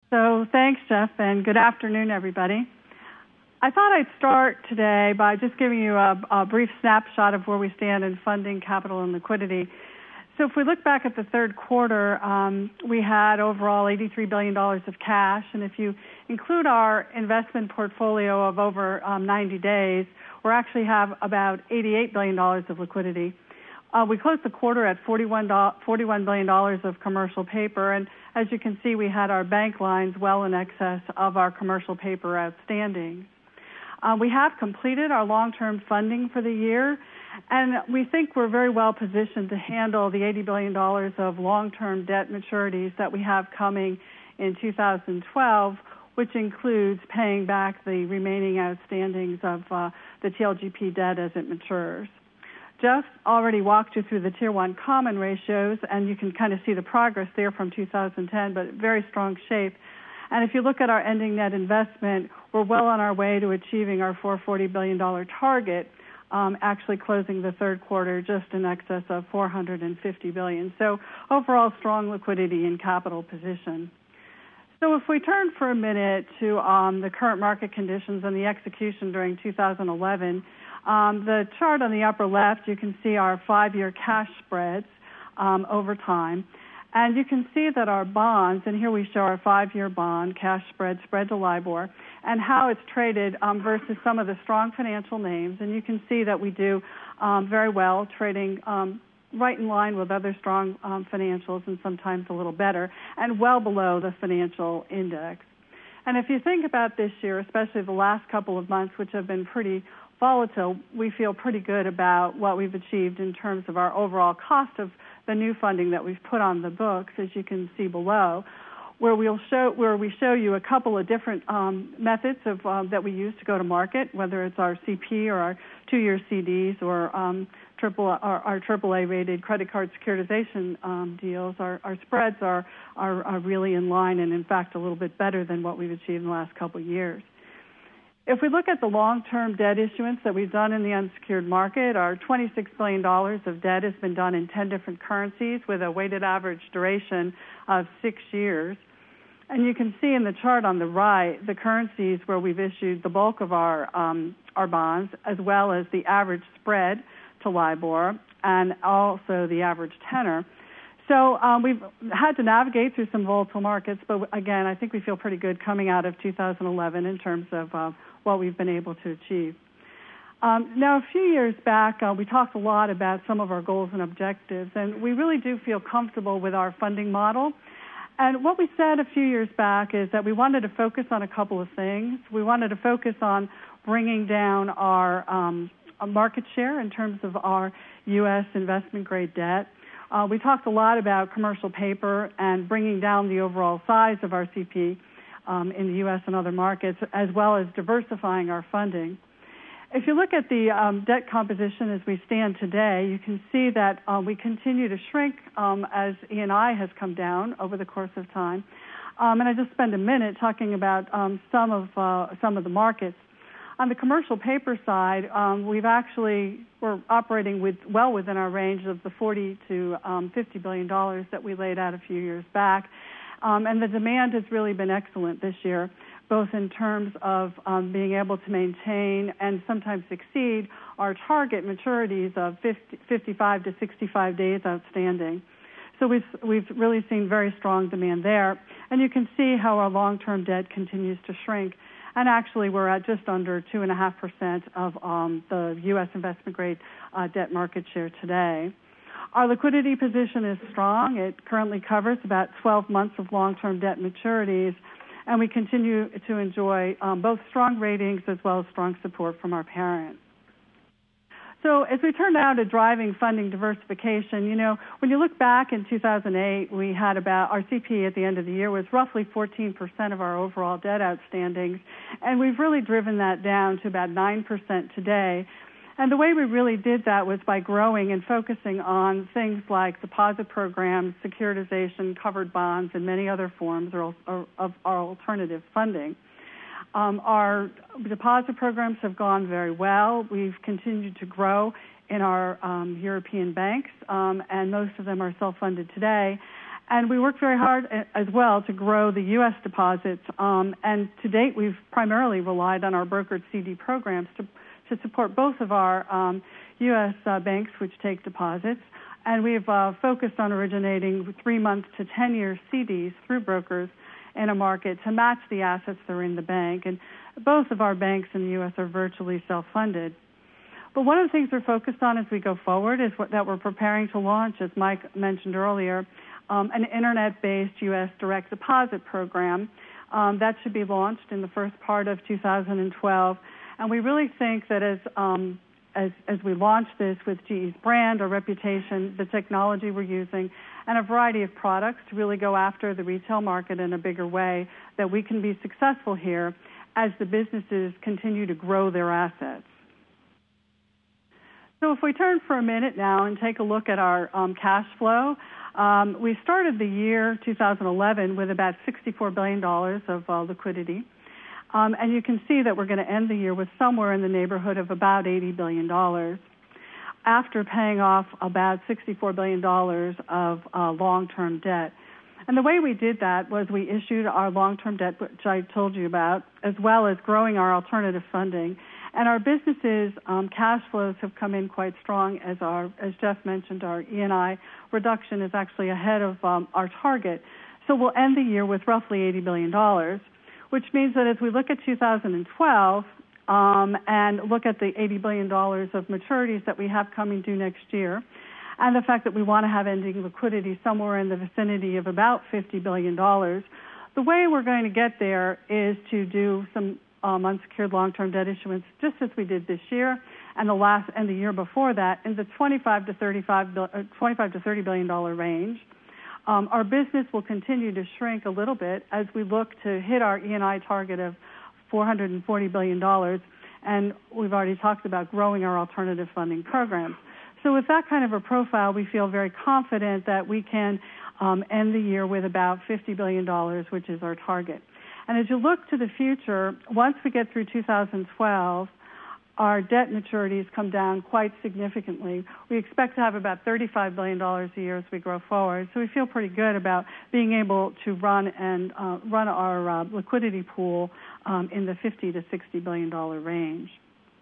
So thanks, Jeff, and good afternoon, everybody. I thought I'd start today by just giving you a brief snapshot of where we stand in funding, capital, and liquidity. So if we look back at the third quarter, we had overall $83 billion of cash, and if you include our investment portfolio of over 90 days, we actually have about $88 billion of liquidity. We closed the quarter at $41 billion of commercial paper, and as you can see, we had our bank lines well in excess of our commercial paper outstanding. We have completed our long-term funding for the year, and we think we're very well positioned to handle the $80 billion of long-term debt maturities that we have coming in 2012, which includes paying back the remaining outstandings of the TLGP debt as it matures. Jeff already walked you through the Tier 1 common ratios, and you can kind of see the progress there from 2010, but very strong shape. And if you look at our ending net investment, we're well on our way to achieving our $440 billion target, actually closing the third quarter just in excess of $450 billion. So overall, strong liquidity and capital position. So if we turn for a minute to the current market conditions and the execution during 2011, the chart on the upper left, you can see our 5-year cash spreads over time. And you can see that our bonds, and here we show our 5-year bond, cash spread to LIBOR, and how it's traded versus some of the strong financial names. And you can see that we do very well, trading right in line with other strong financials and sometimes a little better, and well below the financial index. And if you think about this year, especially the last couple of months, which have been pretty volatile, we feel pretty good about what we've achieved in terms of our overall cost of the new funding that we've put on the books, as you can see below, where we show you a couple of different methods of that we use to go to market, whether it's our CP or our 2-year CDs or our AAA-rated credit card securitization deals. Our spreads are really in line and, in fact, a little bit better than what we've achieved in the last couple of years. If we look at the long-term debt issuance that we've done in the unsecured market, our $26 billion of debt has been done in 10 different currencies with a weighted average duration of 6 years. And you can see in the chart on the right the currencies where we've issued the bulk of our bonds, as well as the average spread to LIBOR and also the average tenor. So we've had to navigate through some volatile markets, but again, I think we feel pretty good coming out of 2011 in terms of what we've been able to achieve. Now, a few years back, we talked a lot about some of our goals and objectives, and we really do feel comfortable with our funding model. And what we said a few years back is that we wanted to focus on a couple of things. We wanted to focus on bringing down our market share in terms of our U.S. investment-grade debt. We talked a lot about commercial paper and bringing down the overall size of our CP in the U.S. and other markets, as well as diversifying our funding. If you look at the debt composition as we stand today, you can see that we continue to shrink as E&I has come down over the course of time. And I just spend a minute talking about some of the markets. On the commercial paper side, we're operating well within our range of the $40 to $50 billion that we laid out a few years back. And the demand has really been excellent this year, both in terms of being able to maintain and sometimes exceed our target maturities of 55 to 65 days outstanding. So we've really seen very strong demand there. And you can see how our long-term debt continues to shrink. And actually, we're at just under 2.5% of the U.S. investment-grade debt market share today. Our liquidity position is strong. It currently covers about 12 months of long-term debt maturities, and we continue to enjoy both strong ratings as well as strong support from our parents. So as we turn now to driving funding diversification, when you look back in 2008, we had about our CP at the end of the year was roughly 14% of our overall debt outstandings, and we've really driven that down to about 9% today. And the way we really did that was by growing and focusing on things like deposit programs, securitization, covered bonds, and many other forms of our alternative funding. Our deposit programs have gone very well. We've continued to grow in our European banks, and most of them are self-funded today. And we work very hard as well to grow the U.S. deposits. And to date, we've primarily relied on our brokered CD programs to support both of our U.S. banks, which take deposits. And we've focused on originating 3-month to 10-year CDs through brokers in a market to match the assets that are in the bank. And both of our banks in the U.S. are virtually self-funded. But one of the things we're focused on as we go forward is that we're preparing to launch, as Mike mentioned earlier, an internet-based U.S. direct deposit program that should be launched in the first part of 2012. And we really think that as we launch this with GE's brand, our reputation, the technology we're using, and a variety of products to really go after the retail market in a bigger way, that we can be successful here as the businesses continue to grow their assets. So if we turn for a minute now and take a look at our cash flow, we started the year 2011 with about $64 billion of liquidity. And you can see that we're going to end the year with somewhere in the neighborhood of about $80 billion after paying off about $64 billion of long-term debt. And the way we did that was we issued our long-term debt, which I told you about, as well as growing our alternative funding. And our businesses' cash flows have come in quite strong. As Jeff mentioned, our E&I reduction is actually ahead of our target. So we'll end the year with roughly $80 billion, which means that as we look at 2012 and look at the $80 billion of maturities that we have coming due next year, and the fact that we want to have ending liquidity somewhere in the vicinity of about $50 billion, the way we're going to get there is to do some unsecured long-term debt issuance, just as we did this year and the year before that, in the $25 to $30 billion range. Our business will continue to shrink a little bit as we look to hit our E&I target of $440 billion, and we've already talked about growing our alternative funding programs. So with that kind of a profile, we feel very confident that we can end the year with about $50 billion, which is our target. And as you look to the future, once we get through 2012, our debt maturities come down quite significantly. We expect to have about $35 billion a year as we grow forward. So we feel pretty good about being able to run our liquidity pool in the $50 to $60 billion range.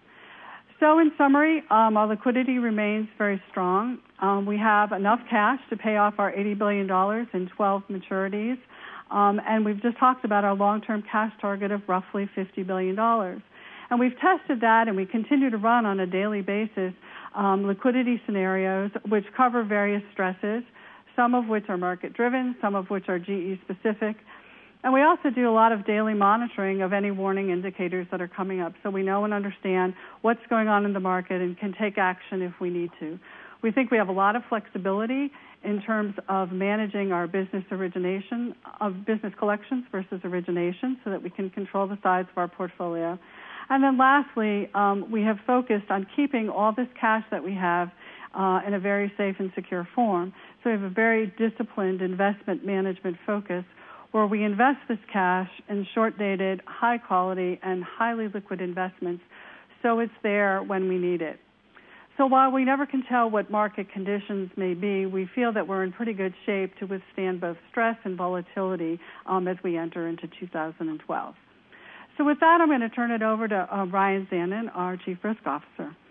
So in summary, our liquidity remains very strong. We have enough cash to pay off our $80 billion in 12 maturities. And we've just talked about our long-term cash target of roughly $50 billion. And we've tested that, and we continue to run on a daily basis liquidity scenarios which cover various stresses, some of which are market-driven, some of which are GE-specific. And we also do a lot of daily monitoring of any warning indicators that are coming up, so we know and understand what's going on in the market and can take action if we need to. We think we have a lot of flexibility in terms of managing our business origination, of business collections versus origination, so that we can control the size of our portfolio. And then lastly, we have focused on keeping all this cash that we have in a very safe and secure form. So we have a very disciplined investment management focus where we invest this cash in short-dated, high-quality, and highly liquid investments so it's there when we need it. So while we never can tell what market conditions may be, we feel that we're in pretty good shape to withstand both stress and volatility as we enter into 2012. So with that, I'm going to turn it over to Ryan Zanin, our Chief Risk Officer.